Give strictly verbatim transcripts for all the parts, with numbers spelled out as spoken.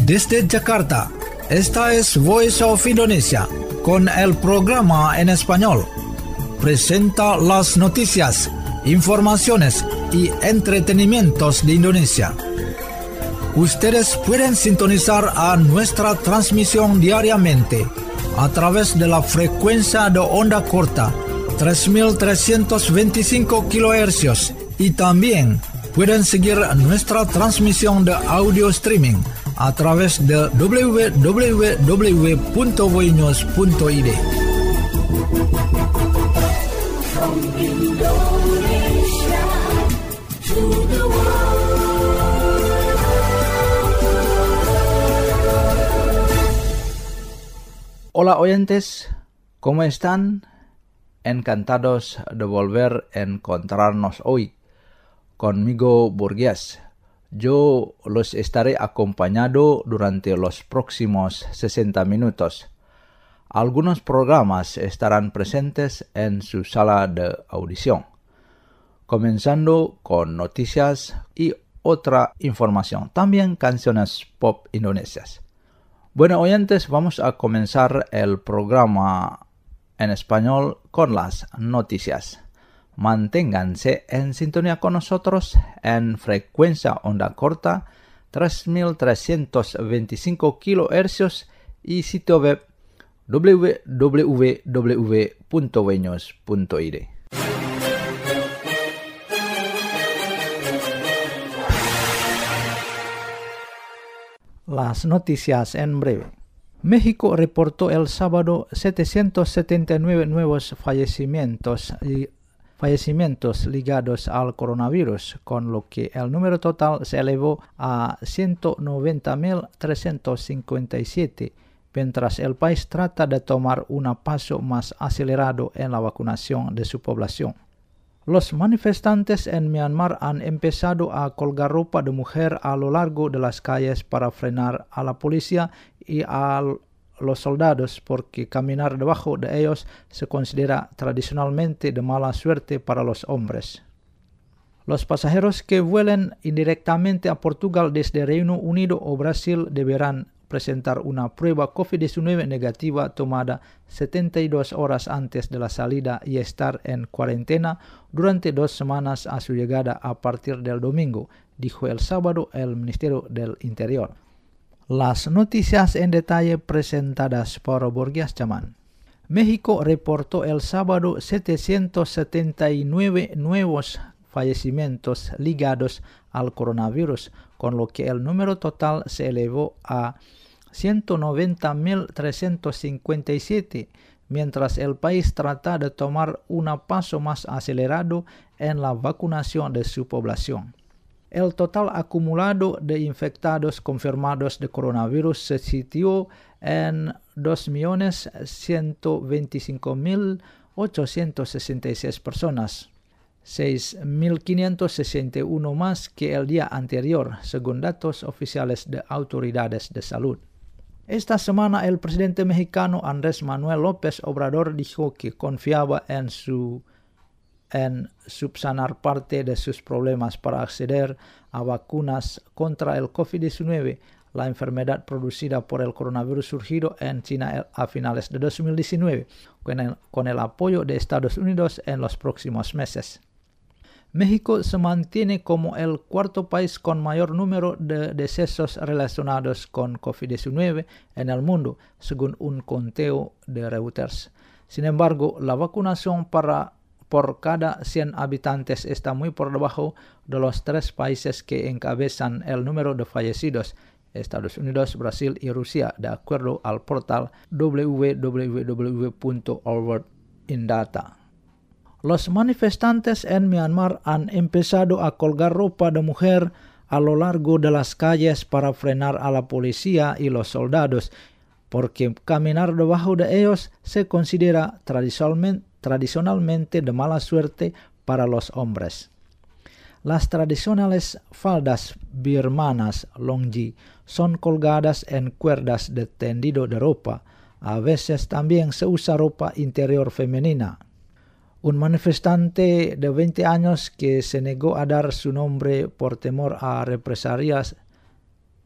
Desde Jakarta, esta es Voice of Indonesia, con el programa en español. Presenta las noticias, informaciones y entretenimientos de Indonesia. Ustedes pueden sintonizar a nuestra transmisión diariamente a través de la frecuencia de onda corta tres mil trescientos veinticinco kilohercios y también pueden seguir nuestra transmisión de audio streaming a través de doble u doble u doble u punto voinews punto i d. From Indonesia to the world. Hola oyentes, ¿cómo están? Encantados de volver a encontrarnos hoy. Conmigo Burgués. Yo los estaré acompañado durante los próximos sesenta minutos. Algunos programas estarán presentes en su sala de audición, comenzando con noticias y otra información, también canciones pop indonesias. Bueno, oyentes, vamos a comenzar el programa en español con las noticias. Manténganse en sintonía con nosotros en frecuencia onda corta tres mil trescientos veinticinco kilohercios y sitio web doble u doble u doble u punto voinews punto i d. Las noticias en breve. México reportó el sábado setecientos setenta y nueve nuevos fallecimientos y fallecimientos ligados al coronavirus, con lo que el número total se elevó a ciento noventa mil trescientos cincuenta y siete, mientras el país trata de tomar un paso más acelerado en la vacunación de su población. Los manifestantes en Myanmar han empezado a colgar ropa de mujer a lo largo de las calles para frenar a la policía y a los soldados, porque caminar debajo de ellos se considera tradicionalmente de mala suerte para los hombres. Los pasajeros que vuelen indirectamente a Portugal desde Reino Unido o Brasil deberán presentar una prueba covid diecinueve negativa tomada setenta y dos horas antes de la salida y estar en cuarentena durante dos semanas a su llegada a partir del domingo, dijo el sábado el Ministerio del Interior. Las noticias en detalle presentadas por Burgués Chaman. México reportó el sábado setecientos setenta y nueve nuevos fallecimientos ligados al coronavirus, con lo que el número total se elevó a ciento noventa mil trescientos cincuenta y siete, mientras el país trata de tomar un paso más acelerado en la vacunación de su población. El total acumulado de infectados confirmados de coronavirus se sitúa en dos millones ciento veinticinco mil ochocientos sesenta y seis personas, seis mil quinientos sesenta y uno más que el día anterior, según datos oficiales de autoridades de salud. Esta semana el presidente mexicano Andrés Manuel López Obrador dijo que confiaba en su en subsanar parte de sus problemas para acceder a vacunas contra el covid diecinueve, la enfermedad producida por el coronavirus surgido en China a finales de dos mil diecinueve, con el, con el apoyo de Estados Unidos en los próximos meses. México se mantiene como el cuarto país con mayor número de decesos relacionados con covid diecinueve en el mundo, según un conteo de Reuters. Sin embargo, la vacunación para por cada cien habitantes está muy por debajo de los tres países que encabezan el número de fallecidos, Estados Unidos, Brasil y Rusia, de acuerdo al portal doble u doble u doble u punto Harvard Indata. Los manifestantes en Myanmar han empezado a colgar ropa de mujer a lo largo de las calles para frenar a la policía y los soldados, porque caminar debajo de ellos se considera tradicionalmente tradicionalmente de mala suerte para los hombres. Las tradicionales faldas birmanas longji son colgadas en cuerdas de tendido de ropa. A veces también se usa ropa interior femenina. Un manifestante de veinte años que se negó a dar su nombre por temor a represalias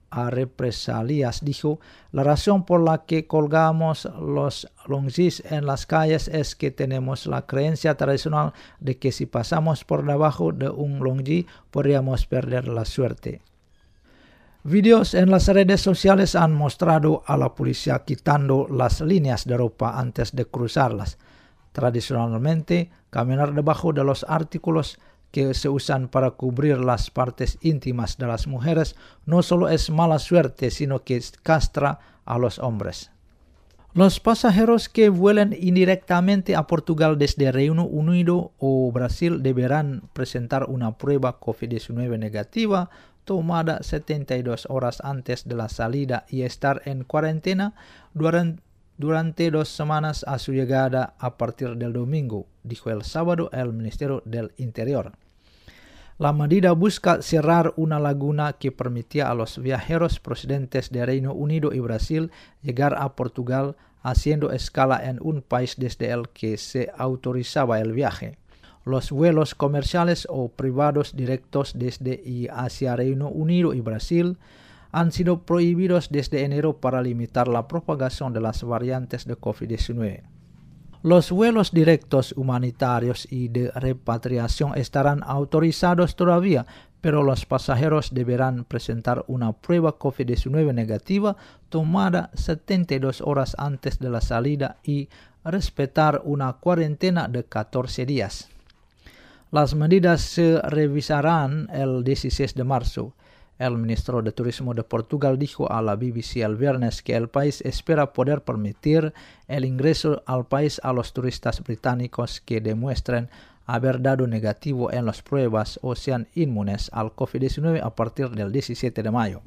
a represalias dijo: la razón por la que colgamos los longjis en las calles es que tenemos la creencia tradicional de que si pasamos por debajo de un longji podríamos perder la suerte. Videos en las redes sociales han mostrado a la policía quitando las líneas de ropa antes de cruzarlas. Tradicionalmente, caminar debajo de los artículos que se usan para cubrir las partes íntimas de las mujeres no solo es mala suerte, sino que castra a los hombres. Los pasajeros que vuelen indirectamente a Portugal desde Reino Unido o Brasil deberán presentar una prueba COVID diecinueve negativa tomada setenta y dos horas antes de la salida y estar en cuarentena durante, durante dos semanas a su llegada a partir del domingo, dijo el sábado el Ministerio del Interior. La medida busca cerrar una laguna que permitía a los viajeros procedentes de Reino Unido y Brasil llegar a Portugal haciendo escala en un país desde el que se autorizaba el viaje. Los vuelos comerciales o privados directos desde y hacia Reino Unido y Brasil han sido prohibidos desde enero para limitar la propagación de las variantes de COVID diecinueve. Los vuelos directos humanitarios y de repatriación estarán autorizados todavía, pero los pasajeros deberán presentar una prueba COVID diecinueve negativa tomada setenta y dos horas antes de la salida y respetar una cuarentena de catorce días. Las medidas se revisarán el dieciséis de marzo. El ministro de Turismo de Portugal dijo a la B B C el viernes que el país espera poder permitir el ingreso al país a los turistas británicos que demuestren haber dado negativo en las pruebas o sean inmunes al COVID diecinueve a partir del diecisiete de mayo.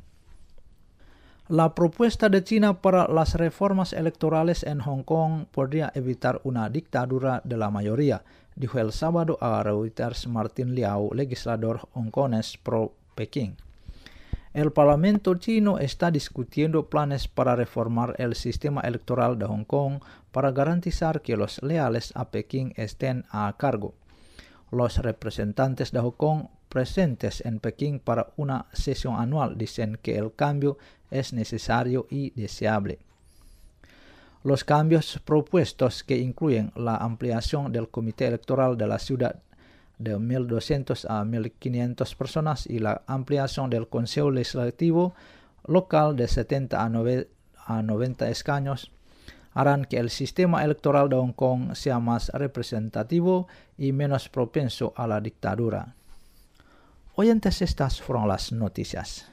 La propuesta de China para las reformas electorales en Hong Kong podría evitar una dictadura de la mayoría, dijo el sábado a Reuters Martin Liao, legislador hongkonés pro-Pekín. El Parlamento chino está discutiendo planes para reformar el sistema electoral de Hong Kong para garantizar que los leales a Pekín estén a cargo. Los representantes de Hong Kong presentes en Pekín para una sesión anual dicen que el cambio es necesario y deseable. Los cambios propuestos, que incluyen la ampliación del comité electoral de la ciudad de mil doscientas a mil quinientas personas y la ampliación del Consejo Legislativo local de setenta a noventa escaños, harán que el sistema electoral de Hong Kong sea más representativo y menos propenso a la dictadura. Oyentes, estas fueron las noticias.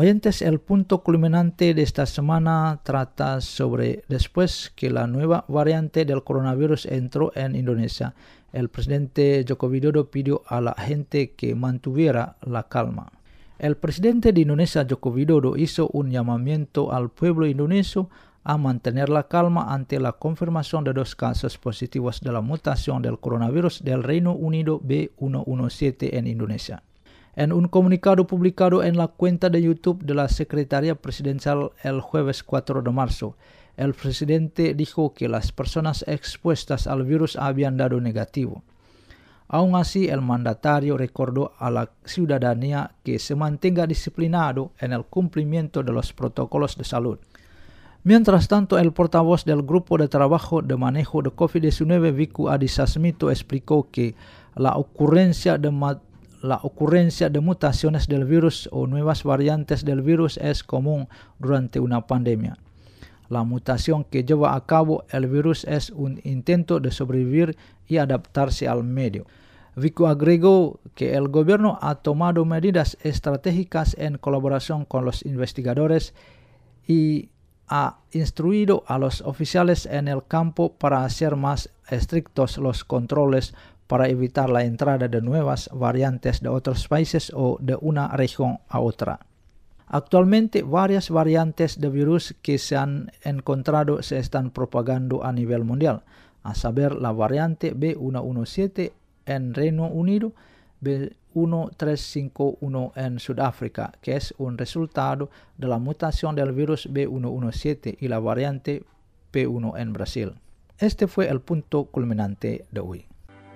Oyentes, el punto culminante de esta semana trata sobre después que la nueva variante del coronavirus entró en Indonesia. El presidente Joko Widodo pidió a la gente que mantuviera la calma. El presidente de Indonesia, Joko Widodo, hizo un llamamiento al pueblo indonesio a mantener la calma ante la confirmación de dos casos positivos de la mutación del coronavirus del Reino Unido B ciento diecisiete en Indonesia. En un comunicado publicado en la cuenta de YouTube de la Secretaría Presidencial el jueves cuatro de marzo, el presidente dijo que las personas expuestas al virus habían dado negativo. Aún así, el mandatario recordó a la ciudadanía que se mantenga disciplinado en el cumplimiento de los protocolos de salud. Mientras tanto, el portavoz del Grupo de Trabajo de Manejo de COVID diecinueve, Wiku Adhisa Smito, explicó que la ocurrencia de La ocurrencia de mutaciones del virus o nuevas variantes del virus es común durante una pandemia. La mutación que lleva a cabo el virus es un intento de sobrevivir y adaptarse al medio. Wiku agregó que el gobierno ha tomado medidas estratégicas en colaboración con los investigadores y ha instruido a los oficiales en el campo para hacer más estrictos los controles para evitar la entrada de nuevas variantes de otros países o de una región a otra. Actualmente, varias variantes de virus que se han encontrado se están propagando a nivel mundial, a saber la variante B ciento diecisiete en Reino Unido, B trescientos cincuenta y uno en Sudáfrica, que es un resultado de la mutación del virus B ciento diecisiete, y la variante P uno en Brasil. Este fue el punto culminante de hoy.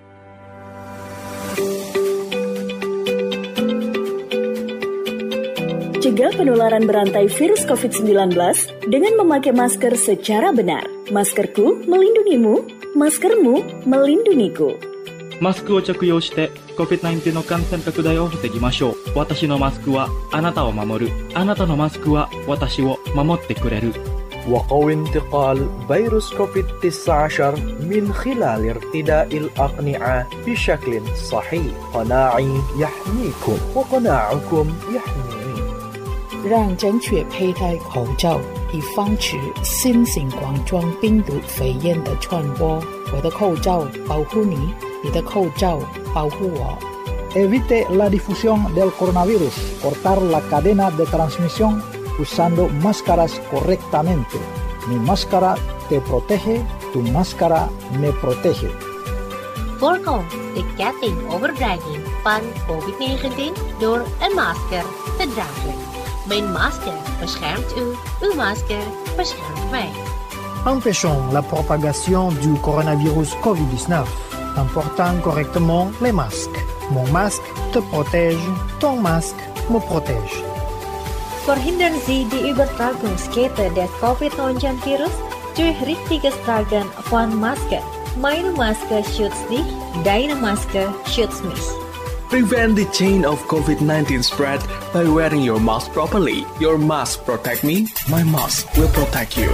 Cegah penularan berantai virus covid sembilan belas dengan memakai masker secara benar. Maskerku melindungimu, maskermu melindungiku. マスクを着用して コビッドナインティーン の感染拡大を防ぎましょう。私のマスクはあなたを守る。あなたのマスクは私を守ってくれる。 وقوي انتقال فيروس كوفيد تسعة عشر من خلال ارتداء الأقنعة بشكل صحيح. قناعي يحميكم وقناعكم يحميني. 让正确佩戴口罩，以防止新型冠状病毒肺炎的传播。我的口罩保护你，你的口罩保护我。 Evite la difusión del coronavirus. Cortar la cadena de transmisión usando máscaras correctamente. Mi máscara te protege, tu máscara me protege. Voorkom de ketting overdrijving van covid negentien door een masker te dragen. Mijn masker beschermt u, uw masker beschermt mij. Empêchons la propagation du coronavirus covid dix-neuf en portant correctement les masques. Mon masque te protège, ton masque me protège. Verhindern Sie die Übertragungskette der covid neunzehn virus durch richtiges Tragen von Maske. Meine Maske schützt dich, deine Maske schützt mich. Prevent the chain of covid nineteen spread by wearing your mask properly. Your mask protect me, my mask will protect you.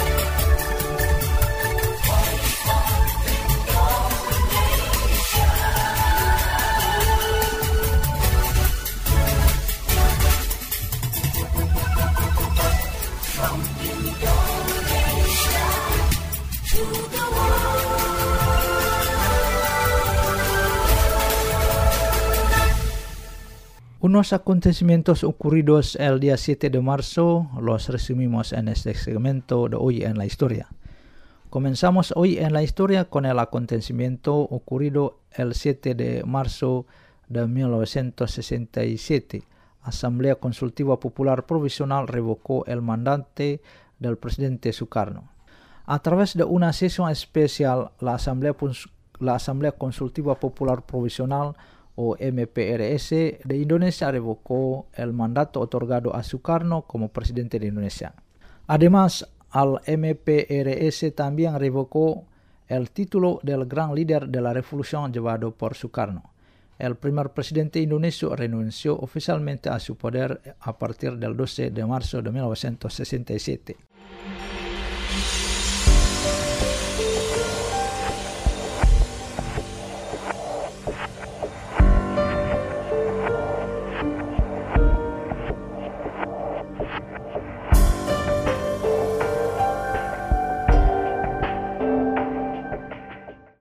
Unos acontecimientos ocurridos el día siete de marzo los resumimos en este segmento de Hoy en la Historia. Comenzamos hoy en la historia con el acontecimiento ocurrido el siete de marzo de mil novecientos sesenta y siete. Asamblea Consultiva Popular Provisional revocó el mandato del presidente Sukarno. A través de una sesión especial, la Asamblea, la Asamblea Consultiva Popular Provisional o M P R S de Indonesia revocó el mandato otorgado a Sukarno como presidente de Indonesia. Además, al M P R S también revocó el título del gran líder de la revolución llevado por Sukarno. El primer presidente indonesio renunció oficialmente a su poder a partir del doce de marzo de mil novecientos sesenta y siete.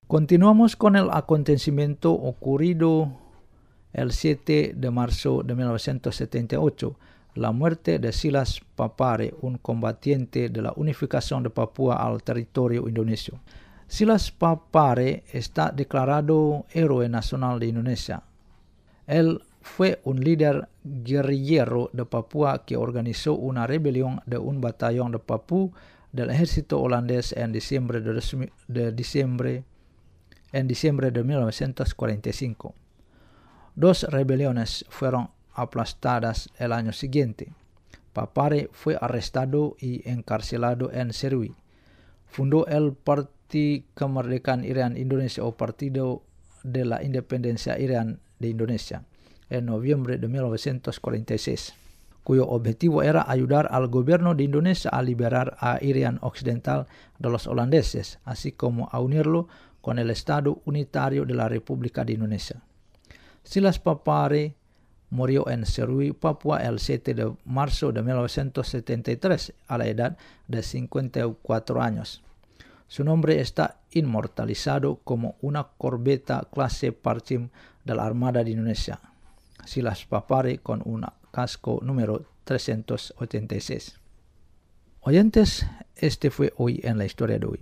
Continuamos con el acontecimiento ocurrido el siete de marzo de mil novecientos setenta y ocho, la muerte de Silas Papare, un combatiente de la unificación de Papúa al territorio indonesio. Silas Papare está declarado héroe nacional de Indonesia. Él fue un líder guerrillero de Papúa que organizó una rebelión de un batallón de Papúa del ejército holandés en diciembre de, de, diciembre, en diciembre de mil novecientos cuarenta y cinco. Dos rebeliones fueron aplastadas el año siguiente. Papare fue arrestado y encarcelado en Serui. Fundó el Partido Kemerdekaan Irian Indonesia o Partido de la Independencia Irian de Indonesia en noviembre de mil novecientos cuarenta y seis, cuyo objetivo era ayudar al gobierno de Indonesia a liberar a Irian Occidental de los holandeses, así como a unirlo con el Estado unitario de la República de Indonesia. Silas Papare murió en Serui, Papua, el siete de marzo de mil novecientos setenta y tres, a la edad de cincuenta y cuatro años. Su nombre está inmortalizado como una corbeta clase Parchim de la Armada de Indonesia. Silas Papare con un casco número trescientos ochenta y seis. Oyentes, este fue hoy en la historia de hoy.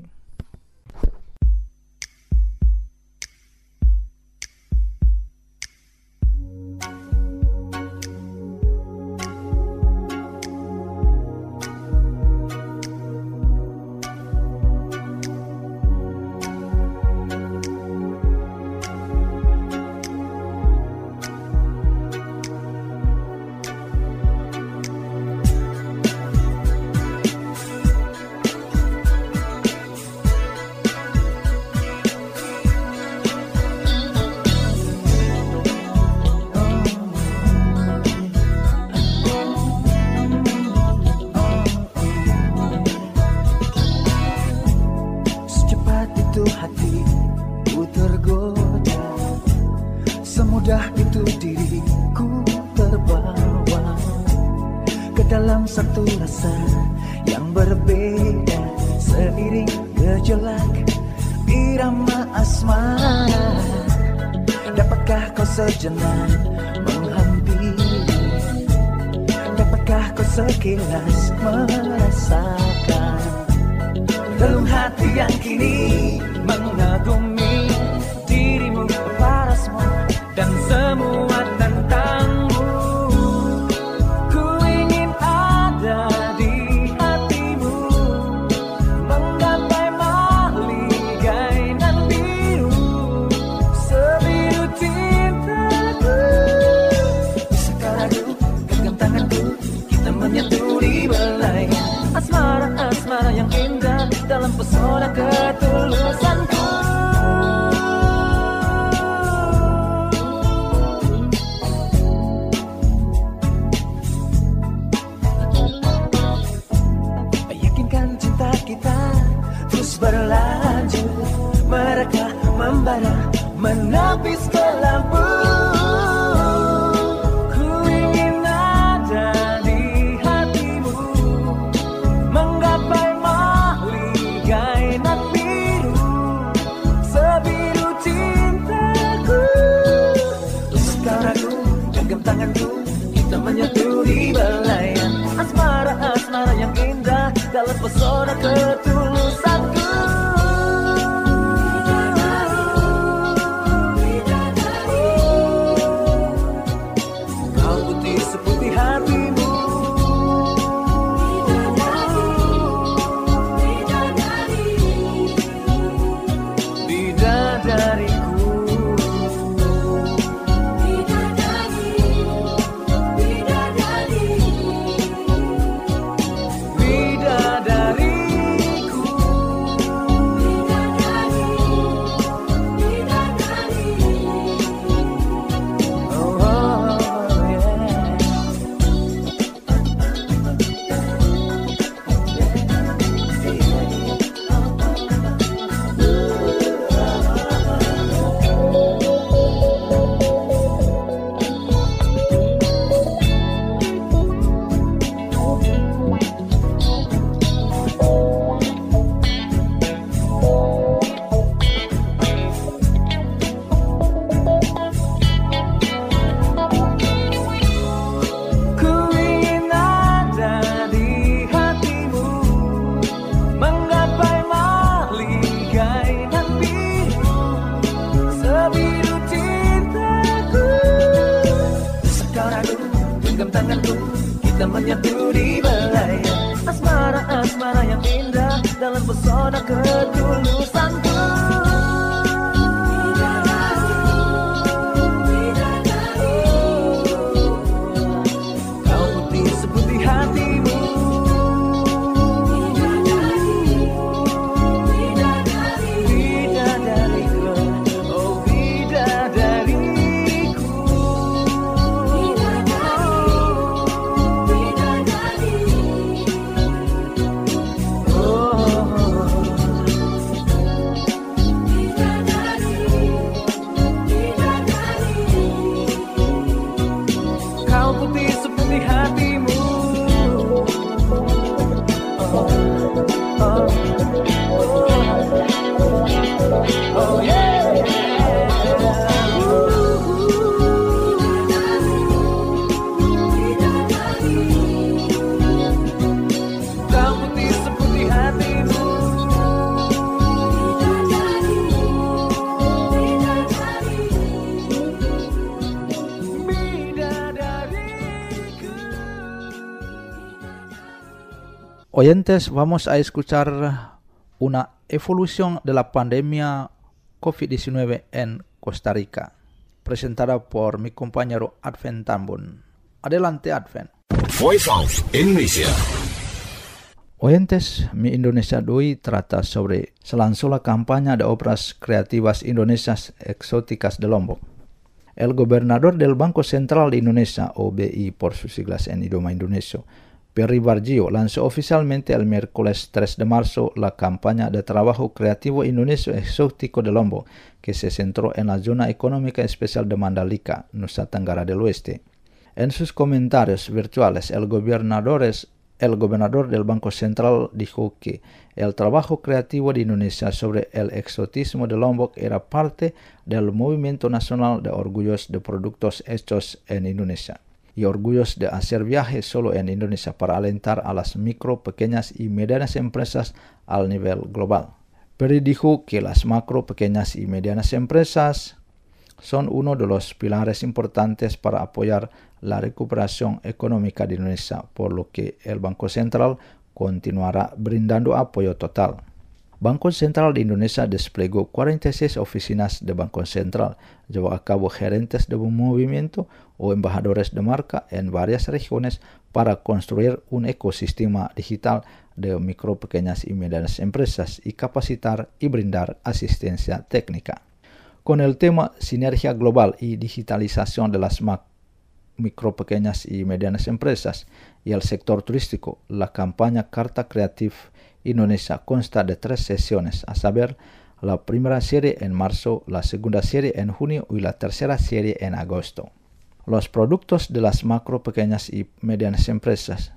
Semudah itu diriku terbawa ke dalam satu rasa yang berbeda, seiring gejolak irama asmara. Dapatkah kau sejenak menghampiri? Dapatkah kau sekilas merasakan relung hati yang kini mengagumi dirimu, parasmu dan semua tentangmu? Ku ingin ada di hatimu, menggapai maligai nan biru, sebiru cintaku. Sekarang genggam tanganku, kita menyatu di belai asmara-asmara yang indah dalam pesona ketulusanku. Berlanjut, mereka membara, menapis ke lampu. Ku ingin ada di hatimu, menggapai maligai nan biru, sebiru cintaku. Sekarang ku genggam tanganku, kita menyatu di belayan asmara-asmara yang indah dalam pesona ketulusanku. Bidadari bersatu di belaya. Asmara-asmara yang indah dalam pesona ketulusanku. Kau putih seputih hatimu. Oyentes, vamos a escuchar una evolución de la pandemia COVID diecinueve en Costa Rica, presentada por mi compañero Advent Tambun. Adelante, Advent. Voice of Indonesia. Oyentes, Mi Indonesia de hoy trata sobre se lanzó la campaña de obras creativas indonesias exóticas de Lombok. El gobernador del Banco Central de Indonesia, o B I por sus siglas en idioma indonesio, Peri Warjio, lanzó oficialmente el miércoles tres de marzo la campaña de trabajo creativo indonesio exótico de Lombok, que se centró en la zona económica especial de Mandalika, Nusa Tenggara del Oeste. En sus comentarios virtuales, el gobernador, es, el gobernador del Banco Central dijo que el trabajo creativo de Indonesia sobre el exotismo de Lombok era parte del movimiento nacional de orgullos de productos hechos en Indonesia y orgullos de hacer viajes solo en Indonesia para alentar a las micro, pequeñas y medianas empresas al nivel global. Peri dijo que las macro, pequeñas y medianas empresas son uno de los pilares importantes para apoyar la recuperación económica de Indonesia, por lo que el Banco Central continuará brindando apoyo total. Banco Central de Indonesia desplegó cuarenta y seis oficinas de Banco Central, llevó a cabo gerentes de un movimiento o embajadores de marca en varias regiones para construir un ecosistema digital de micro, pequeñas y medianas empresas y capacitar y brindar asistencia técnica. Con el tema Sinergia Global y Digitalización de las micro, pequeñas y medianas empresas y el sector turístico, la campaña Carta Creative Indonesia consta de tres sesiones, a saber, la primera serie en marzo, la segunda serie en junio y la tercera serie en agosto. Los productos de las macro, pequeñas y medianas empresas.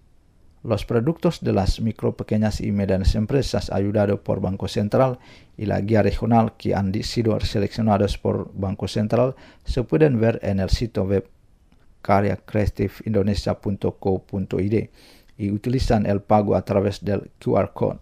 Los productos de las micro, pequeñas y medianas empresas ayudados por Banco Central y la guía regional que han sido seleccionados por Banco Central se pueden ver en el sitio web karya creative indonesia punto co punto id y utilizan el pago a través del Q R Code.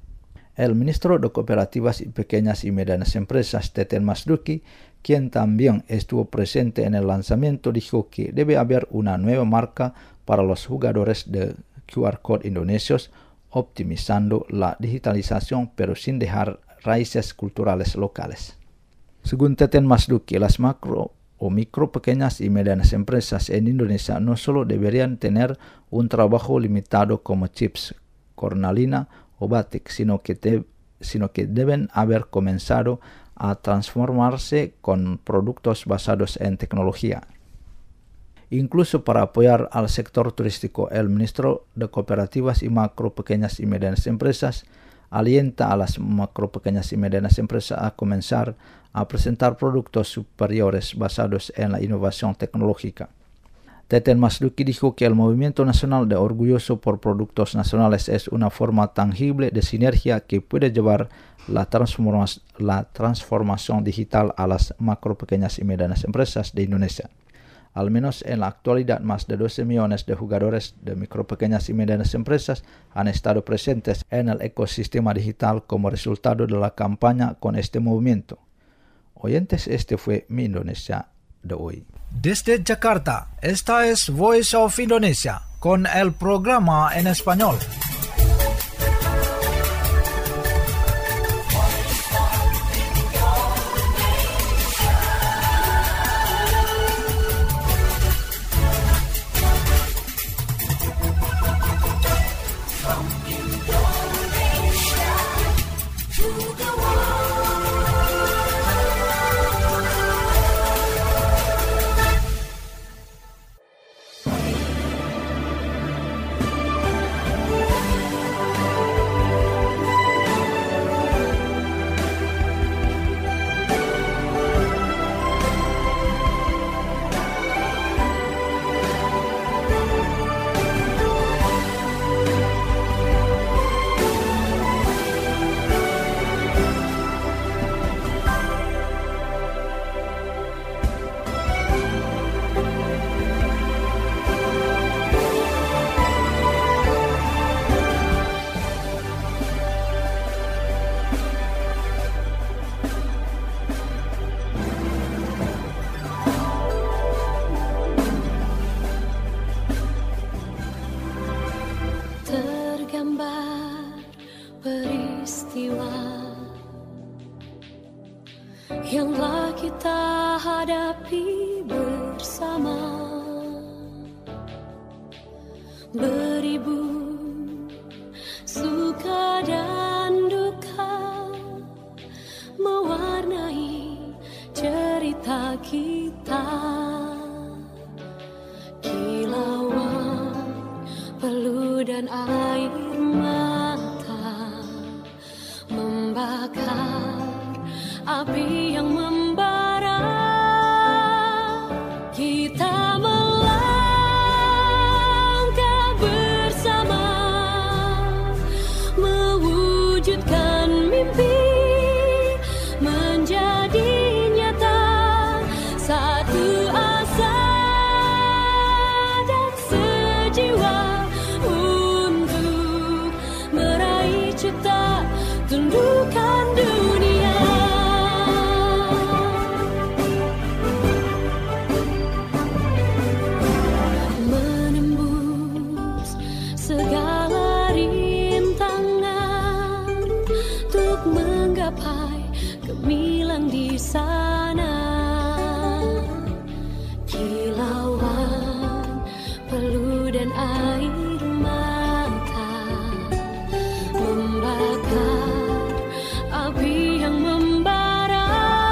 El ministro de Cooperativas y Pequeñas y Medianas Empresas, Teten Mas Duki, quien también estuvo presente en el lanzamiento, dijo que debe haber una nueva marca para los jugadores de Q R Code indonesios, optimizando la digitalización pero sin dejar raíces culturales locales. Según Teten Mas Duki, las macro o micro, pequeñas y medianas empresas en Indonesia no solo deberían tener un trabajo limitado como chips, cornalina o batik, sino que, te, sino que deben haber comenzado a transformarse con productos basados en tecnología. Incluso para apoyar al sector turístico, el ministro de Cooperativas y Macro, Pequeñas y Medianas Empresas alienta a las macro, pequeñas y medianas empresas a comenzar a presentar productos superiores basados en la innovación tecnológica. Teten Mas Duki dijo que el movimiento nacional de orgulloso por productos nacionales es una forma tangible de sinergia que puede llevar la, transforma la transformación digital a las macro, pequeñas y medianas empresas de Indonesia. Al menos en la actualidad, más de doce millones de jugadores de micro, pequeñas y medianas empresas han estado presentes en el ecosistema digital como resultado de la campaña con este movimiento. Oyentes, este fue Mi Indonesia de hoy. Desde Jakarta, esta es Voice of Indonesia, con el programa en español. Yang kita hadapi bersama, beribu suka dan duka mewarnai cerita kita. Kilauan peluh dan air mata membakar api yang membara. Kita melangkah bersama, mewujudkan mimpi menjadi nyata. Satu asa dan sejiwa untuk meraih cita, tundukkan dunia. Gemilang di sana, kilauan peluh dan air mata membakar api yang membara.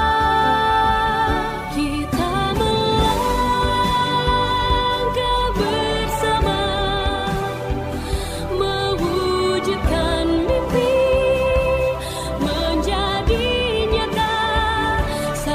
Kita melangkah bersama, mewujudkan mimpi menjadi nyata.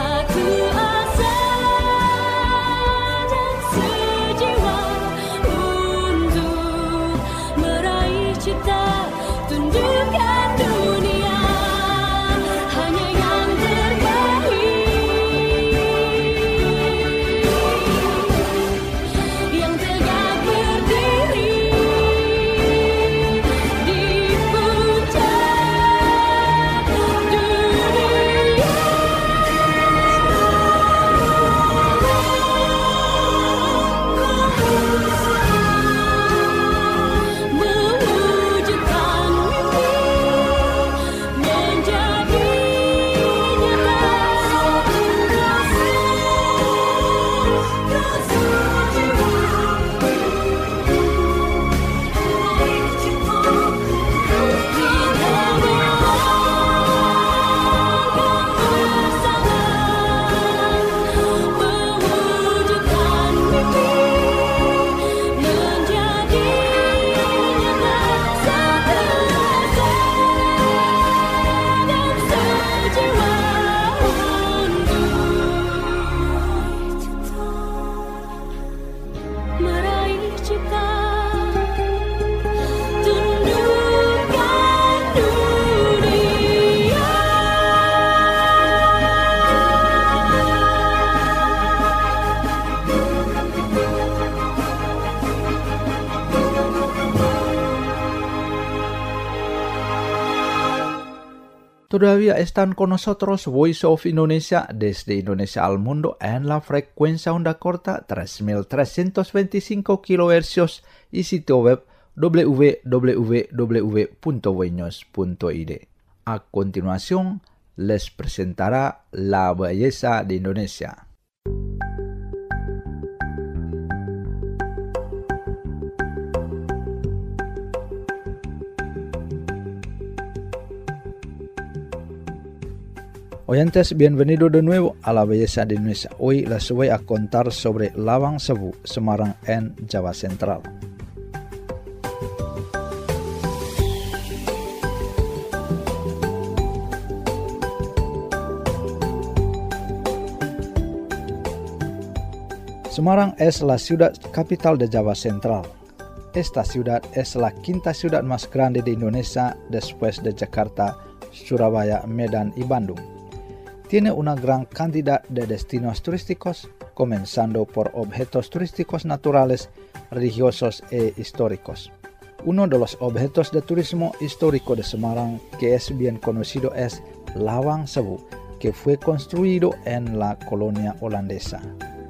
Todavía están con nosotros Voice of Indonesia desde Indonesia al mundo en la frecuencia onda corta tres mil trescientos veinticinco kilohercios y sitio web w w w punto voinews punto i d. A continuación, les presentará La Belleza de Indonesia. Oyentes, bienvenido de nuevo a La Belleza de Indonesia. Hoy les voy a contar sobre Lawang Sewu, Semarang en Java Central. Semarang es la ciudad capital de Java Central. Esta ciudad es la quinta ciudad más grande de Indonesia después de Jakarta, Surabaya, Medan y Bandung. Tiene una gran cantidad de destinos turísticos, comenzando por objetos turísticos naturales, religiosos e históricos. Uno de los objetos de turismo histórico de Semarang que es bien conocido es Lawang Sewu, que fue construido en la colonia holandesa.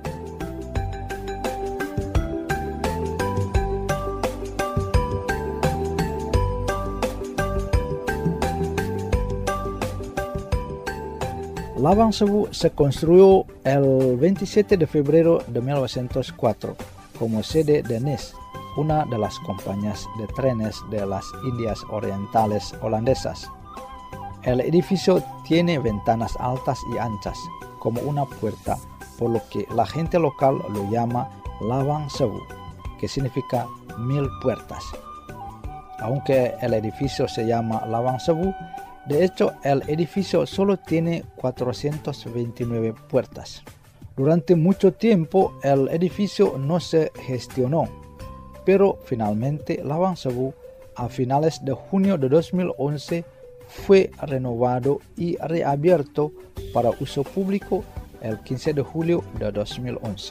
Lawang Sewu se construyó el veintisiete de febrero de mil novecientos cuatro como sede de N I S, una de las compañías de trenes de las Indias Orientales holandesas. El edificio tiene ventanas altas y anchas, como una puerta, por lo que la gente local lo llama Lawang Sewu, que significa mil puertas. Aunque el edificio se llama Lawang Sewu, de hecho, el edificio solo tiene cuatrocientas veintinueve puertas. Durante mucho tiempo, el edificio no se gestionó, pero finalmente Lawang Sewu, a finales de junio de dos mil once, fue renovado y reabierto para uso público el quince de julio de dos mil once.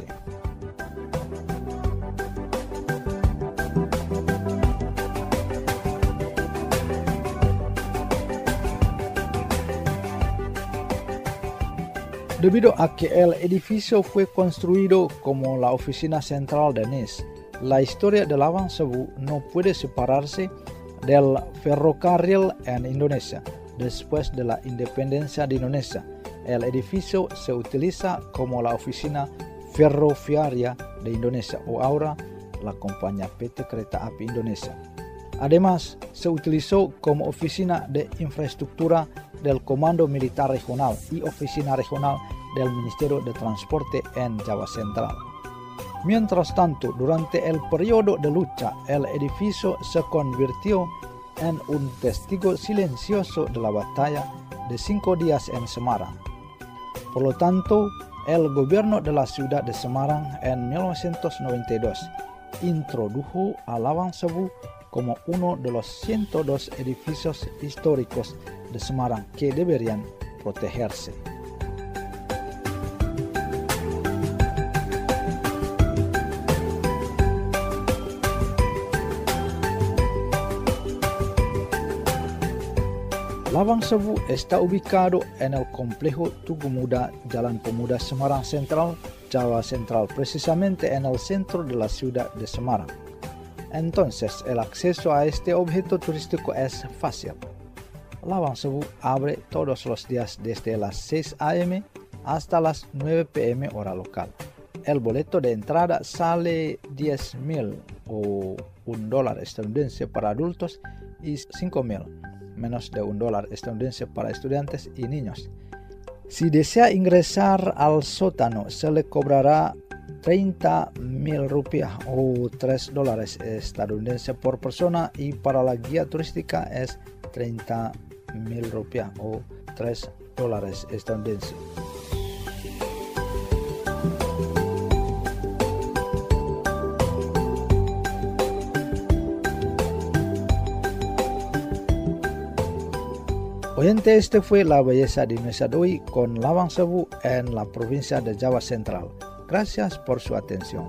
Debido a que el edificio fue construido como la oficina central de N I S, la historia de Lawang Sewu no puede separarse del ferrocarril en Indonesia. Después de la independencia de Indonesia, el edificio se utiliza como la oficina ferroviaria de Indonesia o ahora la compañía P T Kereta Api Indonesia. Además, se utilizó como oficina de infraestructura del Comando Militar Regional y oficina regional del Ministerio de Transporte en Java Central. Mientras tanto, durante el periodo de lucha, el edificio se convirtió en un testigo silencioso de la batalla de cinco días en Semarang. Por lo tanto, el gobierno de la ciudad de Semarang en mil novecientos noventa y dos introdujo a Lawang Sewu como uno de los ciento dos edificios históricos de Semarang que deberían protegerse. Lawang Sewu está ubicado en el complejo Tugu Muda, Jalan Pemuda Semarang Central, Java Central, precisamente en el centro de la ciudad de Semarang. Entonces, el acceso a este objeto turístico es fácil. Lawang Sewu abre todos los días desde las seis a m hasta las nueve p m hora local. El boleto de entrada sale diez mil o un dólar estadounidense para adultos y cinco mil, menos de un dólar estadounidense para estudiantes y niños. Si desea ingresar al sótano, se le cobrará treinta mil rupiah o tres dólares estadounidenses por persona y para la guía turística es treinta mil rupiah o tres dólares estadounidenses. Oyente, este fue La Belleza de Indonesia de hoy con Lawang Sewu en la provincia de Java Central. Gracias por su atención.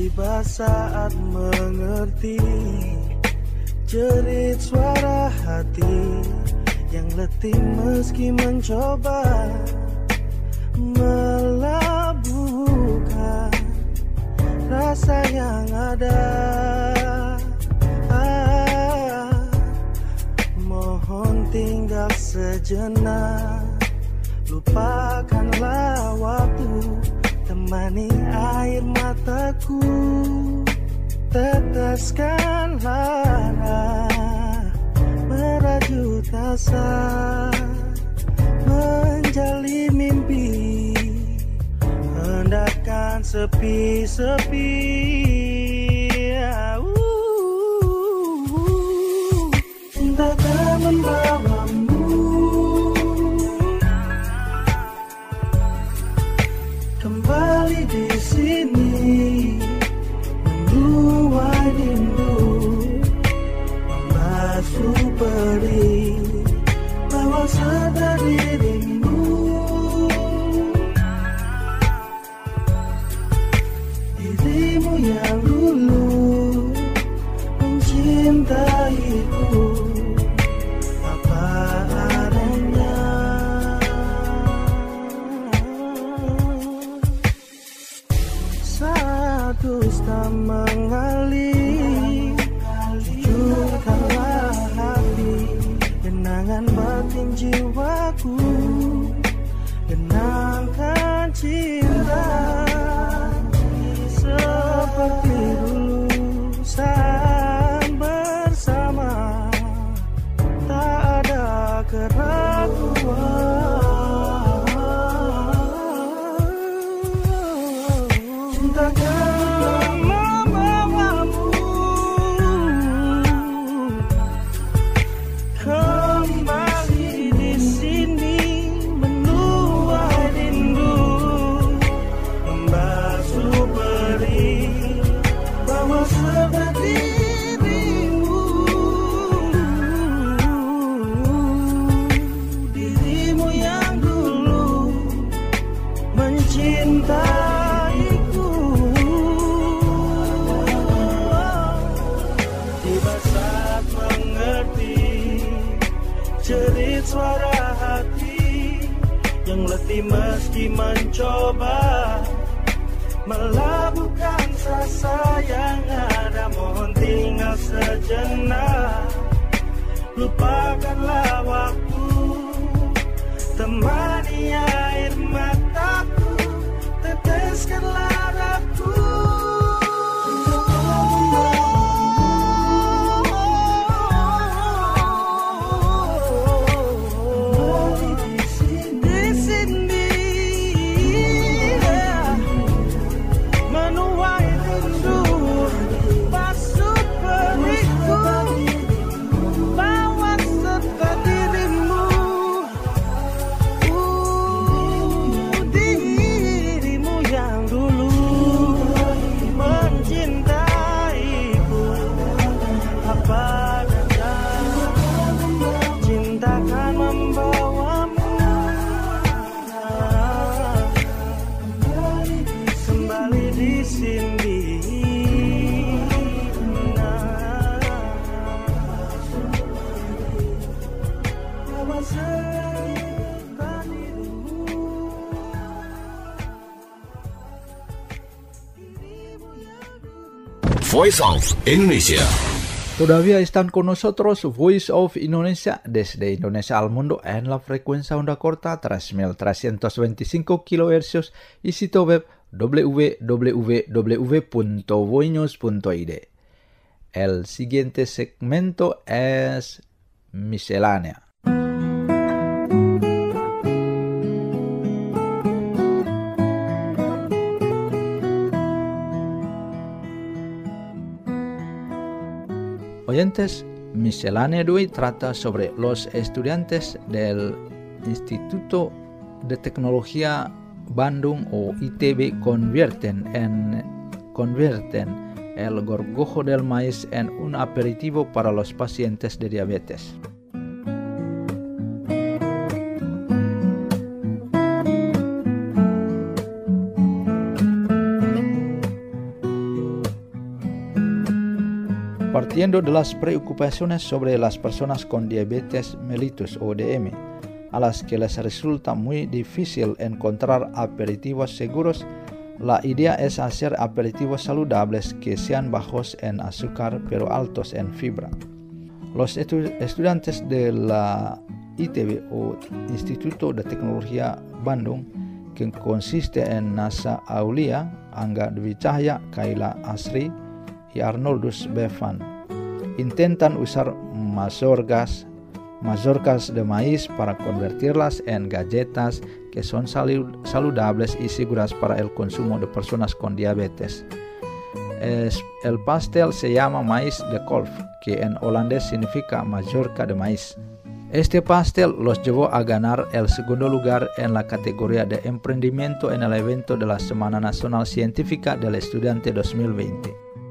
Tiba saat mengerti jerit suara hati yang letih meski mencoba melabuhkan rasa yang ada. Ah, mohon tinggal sejenak, lupakanlah waktu, temani air mataku, teteskan lara merajut asa, menjali mimpi, hendakkan sepi-sepi. Cinta tak membawamu kembali di sini, menuai rindu, membasuh perih, bawa serta dirimu. Dirimu yang dulu mencintaiku apa adanya. Saat dusta mengalir, jujurkanlah hati, genangan batin jiwaku, genangkan cinta seperti dulu saat bersama, tak ada keraguan. Cintakan membawamu kembali di sini, menuai rindu, membasuh perih, bawa serta dirimu. Dirimu yang dulu mencintaiku. Tiba saat mengerti jerit suara hati yang letih meski mencoba melabuhkan rasa yang ada. Mohon tinggal sejenak, lupakanlah waktu, temani air mataku, teteskan laraku. Di sini menuai rindu, basuh perihku, bawa serta dirimu. Uh, dirimu yang dulu mencintaiku apa adanya. Cinta kan membawamu kembali di sini. Bawa serta dirimu. Voice of Indonesia. Todavía están con nosotros Voice of Indonesia desde Indonesia al mundo en la frecuencia onda corta tres mil trescientos veinticinco kilohercios y sitio web w w w punto voinews punto i d. El siguiente segmento es miscelánea. Oyentes, miscelánea de hoy trata sobre los estudiantes del Instituto de Tecnología Bandung o I T B convierten en convierten el gorgojo del maíz en un aperitivo para los pacientes de diabetes. entiendo de las preocupaciones sobre las personas con diabetes mellitus o D M, a las que les resulta muy difícil encontrar aperitivos seguros. La idea es hacer aperitivos saludables que sean bajos en azúcar pero altos en fibra. Los estu- estudiantes de la I T B o Instituto de Tecnología Bandung, que consiste en Nasa Aulia, Angga Dwi Cahya, Kayla Asri, y Arnoldus Bevan, intentan usar mazorcas, mazorcas de maíz para convertirlas en galletas que son saludables y seguras para el consumo de personas con diabetes. Es, el pastel se llama maíz de kolf, que en holandés significa mazorca de maíz. Este pastel los llevó a ganar el segundo lugar en la categoría de emprendimiento en el evento de la Semana Nacional Científica del Estudiante dos mil veinte.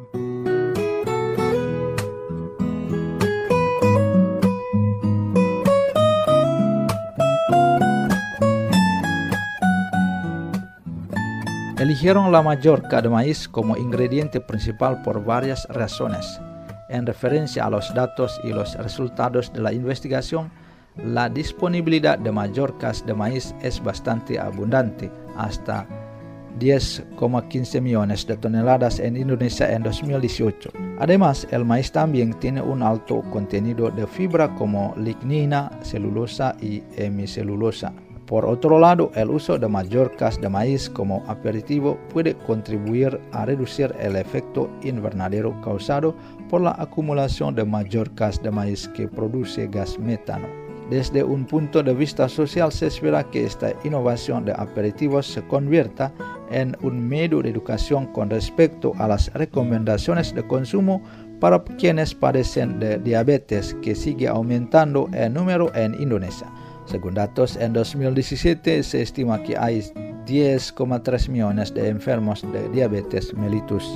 Eligieron la mazorca de maíz como ingrediente principal por varias razones. En referencia a los datos y los resultados de la investigación, la disponibilidad de mazorcas de maíz es bastante abundante, hasta diez coma quince millones de toneladas en Indonesia en dos mil dieciocho. Además, el maíz también tiene un alto contenido de fibra como lignina, celulosa y hemicelulosa. Por otro lado, el uso de mazorcas de maíz como aperitivo puede contribuir a reducir el efecto invernadero causado por la acumulación de mazorcas de maíz que produce gas metano. Desde un punto de vista social, se espera que esta innovación de aperitivos se convierta en un medio de educación con respecto a las recomendaciones de consumo para quienes padecen de diabetes, que sigue aumentando en número en Indonesia. Según datos, en dos mil diecisiete se estima que hay diez coma tres millones de enfermos de diabetes mellitus.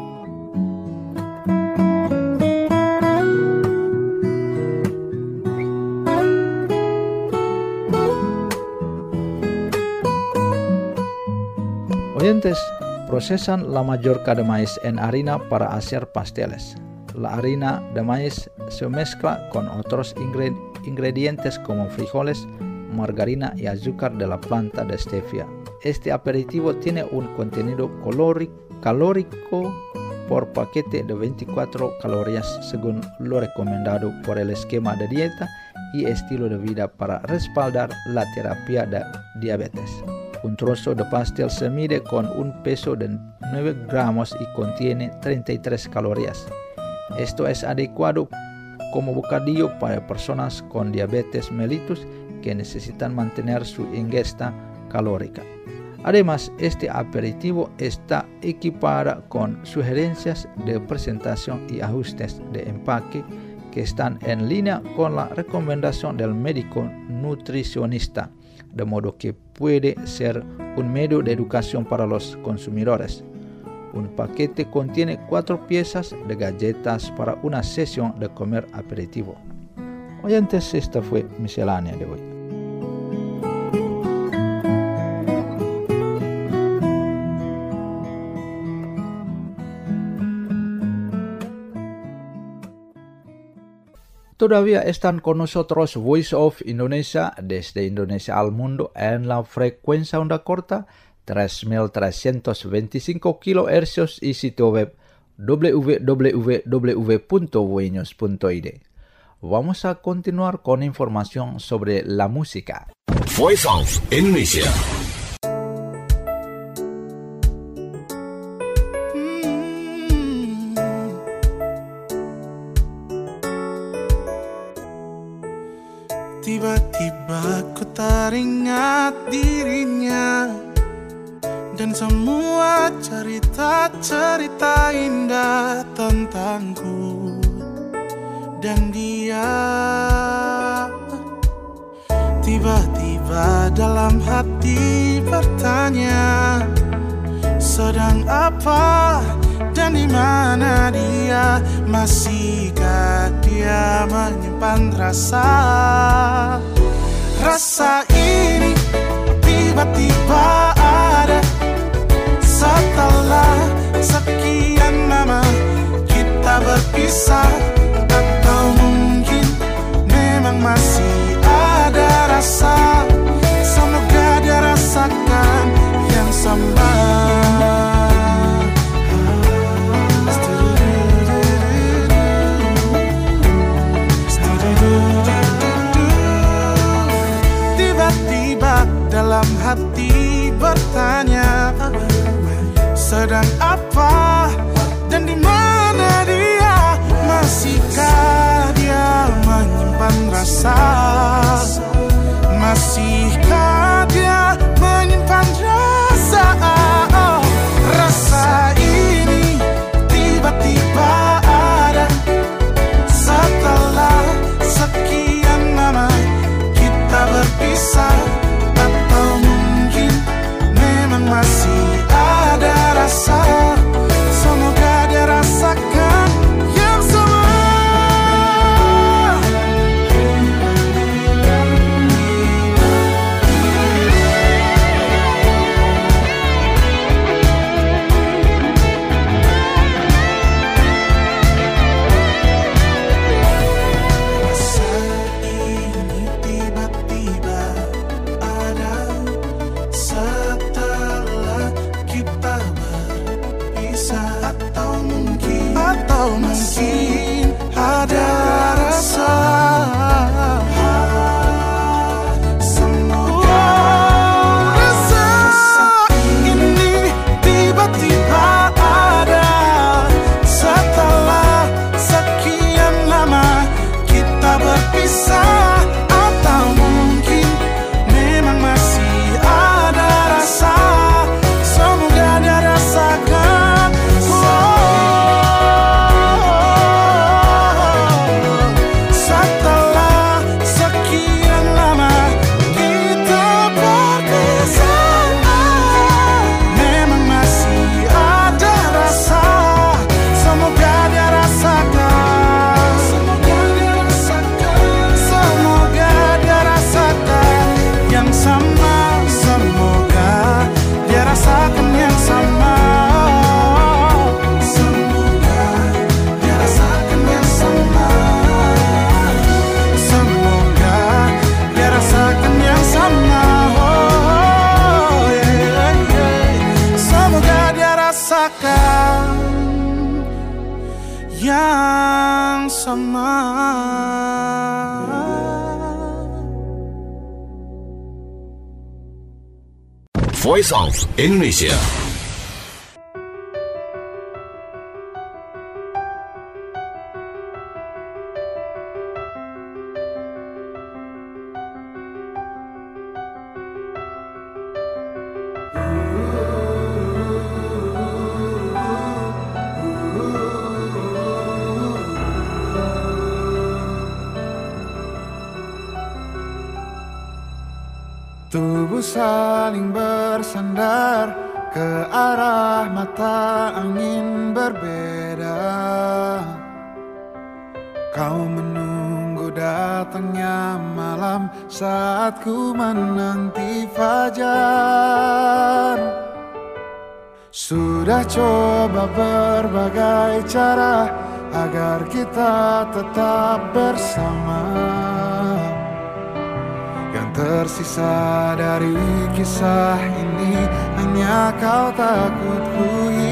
Oyentes, procesan la mazorca de maíz en harina para hacer pasteles. La harina de maíz se mezcla con otros ingredientes ingredientes como frijoles, margarina y azúcar de la planta de stevia. Este aperitivo tiene un contenido calórico por paquete de veinticuatro calorías según lo recomendado por el esquema de dieta y estilo de vida para respaldar la terapia de diabetes. Un trozo de pastel se mide con un peso de nueve gramos y contiene treinta y tres calorías. Esto es adecuado como bocadillo para personas con diabetes mellitus que necesitan mantener su ingesta calórica. Además, este aperitivo está equipado con sugerencias de presentación y ajustes de empaque que están en línea con la recomendación del médico nutricionista, de modo que puede ser un medio de educación para los consumidores. Un paquete contiene cuatro piezas de galletas para una sesión de comer aperitivo. Oyentes, esta fue miscelánea de hoy. Todavía están con nosotros Voice of Indonesia desde Indonesia al mundo en la frecuencia onda corta tres mil trescientos veinticinco kilohercios y sitio web w w w punto voinews punto i d. Vamos a continuar con información sobre la música. Voice of Indonesia. Tiba-tiba ku teringat dirinya dan semua cerita-cerita indah tentangku dan dia. Tiba-tiba dalam hati bertanya, sedang apa dan di mana dia? Masihkah dia menyimpan rasa? Rasa ini tiba-tiba ada setelah sekian lama kita berpisah. berpisah, atau mungkin memang masih ada rasa. Semoga dia rasakan yang sama. Tiba-tiba dalam hati bertanya, sedang apa dan di mana dia? Masihkah dia menyimpan rasa? Masihkah dia menyimpan rasa? Oh, rasa ini tiba-tiba ada setelah sekian lama kita berpisah, atau mungkin memang masih ada rasa. Semoga dia rasakan yang sama. Rasa ini tiba-tiba ada setelah kita berpisah, atau mungkin atau mungkin ada rasa. Semoga rasa ini tiba-tiba ada setelah sekian lama kita berpisah, atau mungkin memang masih ada rasa. Semoga dia rasakan. Setelah sekian lama kita berpisah, memang masih ada rasa. Semoga dia rasakan. Semoga dia rasakan. Semoga dia rasakan yang sama. Semoga dia rasakan yang sama. Semoga dia rasakan yang sama. Semoga dia rasakan yang sama. Oh, yeah, yeah. Semoga dia rasakan yang sama. Voice of Indonesia. Tubuh saling bersandar ke arah mata angin berbeda. Kau menunggu datangnya malam saat ku menanti fajar. Sudah coba berbagai cara agar kita tetap bersama. Yang tersisa dari kisah ini hanya kau takut ku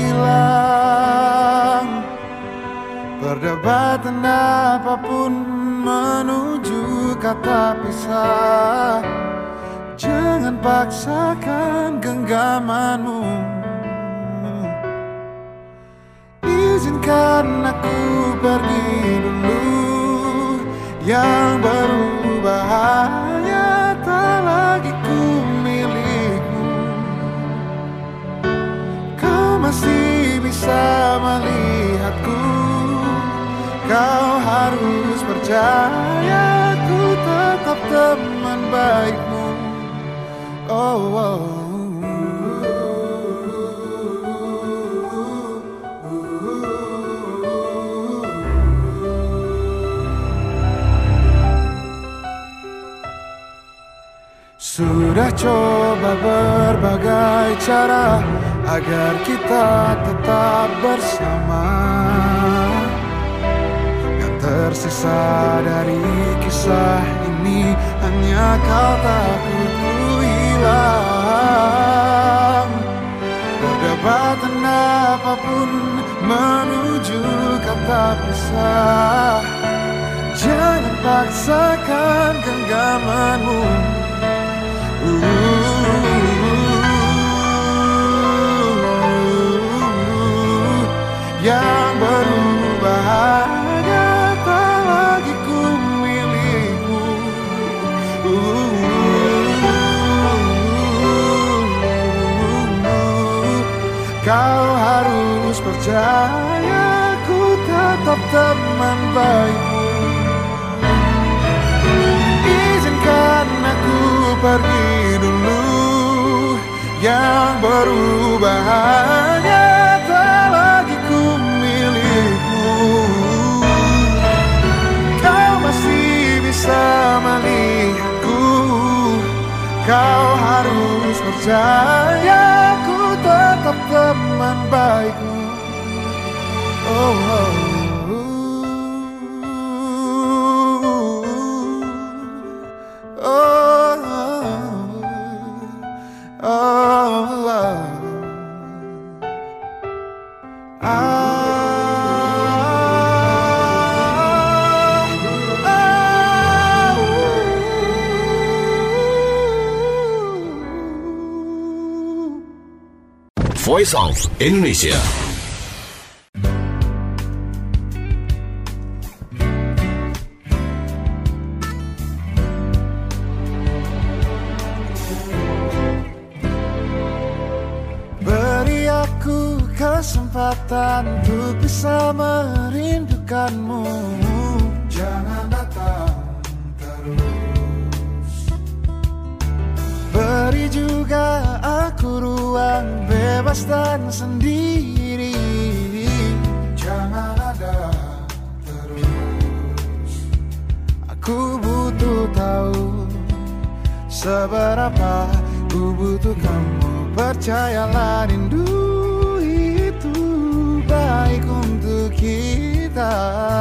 hilang. Perdebatan apapun menuju kata pisah. Jangan paksakan genggamanmu. Izinkan aku pergi dulu. Yang berbahaya tak lagi ku milikmu. Kau masih bisa melihatku. Kau harus percaya ku tetap teman baikmu. Oh, oh. Sudah coba berbagai cara agar kita tetap bersama. Tersisa dari kisah ini hanya kau takutku hilang. Perdebatan apapun menuju kata pisah. Jangan paksakan genggamanmu. Uh, yang berubah hanya tak lagi ku milikmu. Uh, kau harus percaya ku tetap teman baikmu. Izinkan aku pergi dulu. Yang berubah hanya tak lagi ku milikmu. Kau masih bisa melihatku. Kau harus percaya ku tetap teman baikmu. Oh, oh. Voice of Indonesia. Beri aku kesempatan untuk bisa merindukanmu. Jangan datang terus. Beri juga aku ruang bebas dan sendiri. Jangan ada terus. Aku butuh tahu seberapa ku butuh kamu. Percayalah rindu itu baik untuk kita.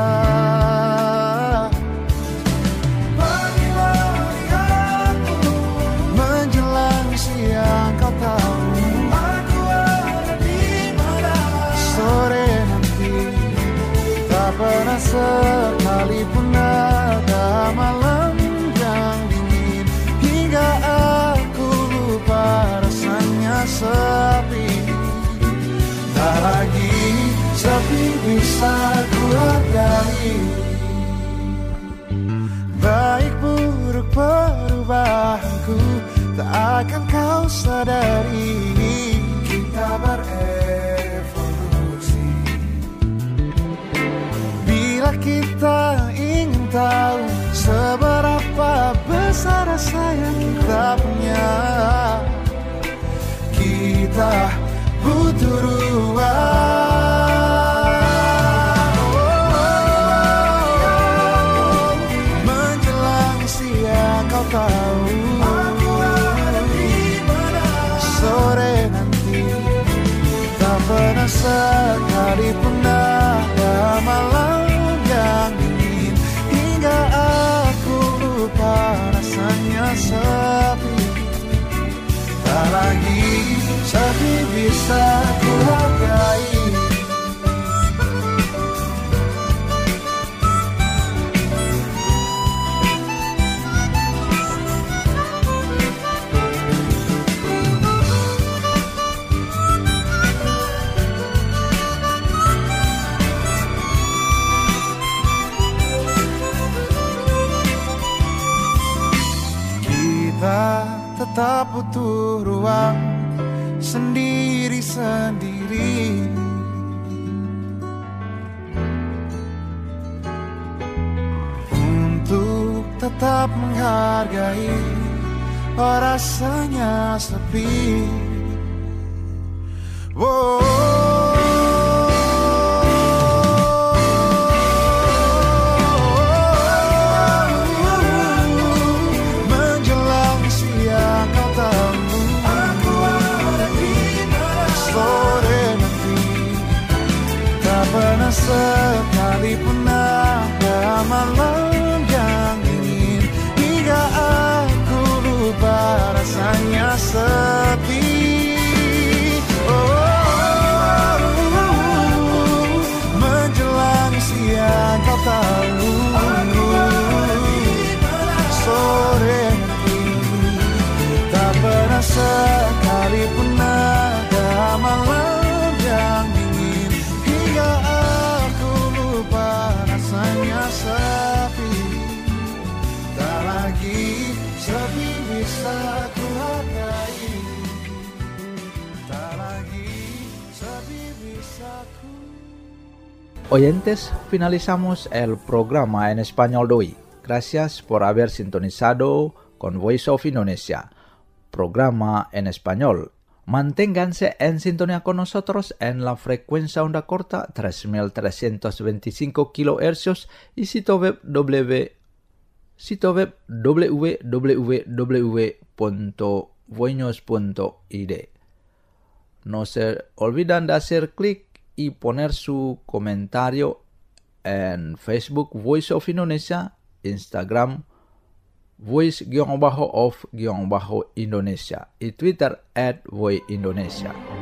Pernah sekalipun ada malam yang dingin hingga aku lupa rasanya sepi. Tak lagi sepi bisa ku hargai. Baik buruk perubahanku tak akan kau sadari. Kita berevolusi. Bila kita ingin tahu seberapa besar rasa yang kita punya, kita butuh ruang. Oh, menjelang siang kau tahu aku ada di mana. Sore nanti tak pernah sekalipun ada malam yang dingin hingga aku lupa rasanya sepi. Tak lagi sepi bisa ku hargai. Tetap butuh ruang sendiri-sendiri. Untuk tetap menghargai oh rasanya sepi. Wow. Sekalipun ada malam yang dingin, hingga aku lupa rasanya sepi. Oh, menjelang siang kau tahu, sore ini tak pernah sekalipun ada malam yang dingin, hingga aku lupa rasanya sepi. Tak lagi sepi bisa ku hargai, tak lagi sepi bisa ku. Oyentes, finalizamos el programa en español de hoy. Gracias por haber sintonizado con Voice of Indonesia, programa en español. Manténganse en sintonía con nosotros en la frecuencia onda corta tres mil trescientos veinticinco kilohercios y sitio web w sitio web w w w punto voinos punto i d. No se olviden de hacer clic y poner su comentario en Facebook Voice of Indonesia, Instagram voice-of-indonesia y Twitter at voice indonesia.